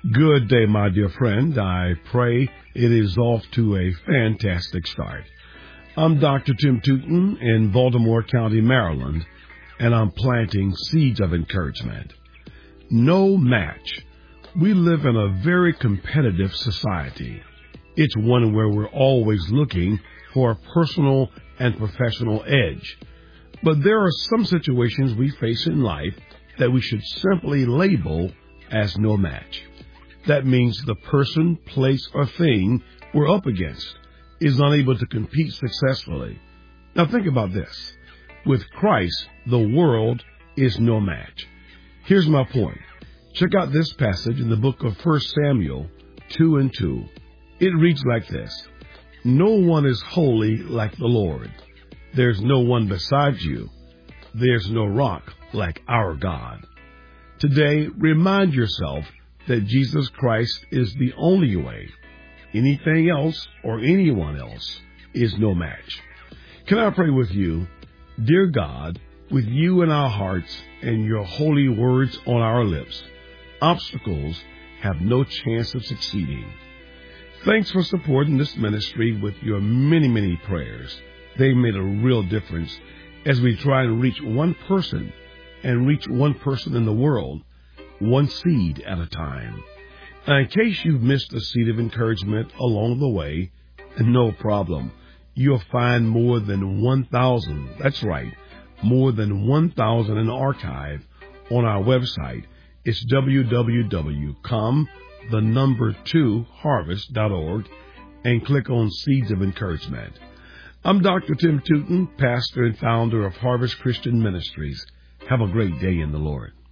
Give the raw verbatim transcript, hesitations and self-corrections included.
Good day, my dear friend. I pray it is off to a fantastic start. I'm Doctor Tim Tootin in Baltimore County, Maryland, and I'm planting seeds of encouragement. No match. We live in a very competitive society. It's one where we're always looking for a personal and professional edge. But there are some situations we face in life that we should simply label as no match. That means the person, place, or thing we're up against is unable to compete successfully. Now think about this. With Christ, the world is no match. Here's my point. Check out this passage in the book of First Samuel two and two. It reads like this. No one is holy like the Lord. There's no one besides you. There's no rock like our God. Today, remind yourself that Jesus Christ is the only way. Anything else or anyone else is no match. Can I pray with you? Dear God, with you in our hearts and your holy words on our lips, obstacles have no chance of succeeding. Thanks for supporting this ministry with your many, many prayers. They made a real difference as we try and reach one person and reach one person in the world, one seed at a time. Now, in case you've missed a seed of encouragement along the way, no problem. You'll find more than one thousand, that's right, more than one thousand in archive on our website. It's w w w dot com, the number two harvest dot org, and click on Seeds of Encouragement. I'm Doctor Tim Tootin, pastor and founder of Harvest Christian Ministries. Have a great day in the Lord.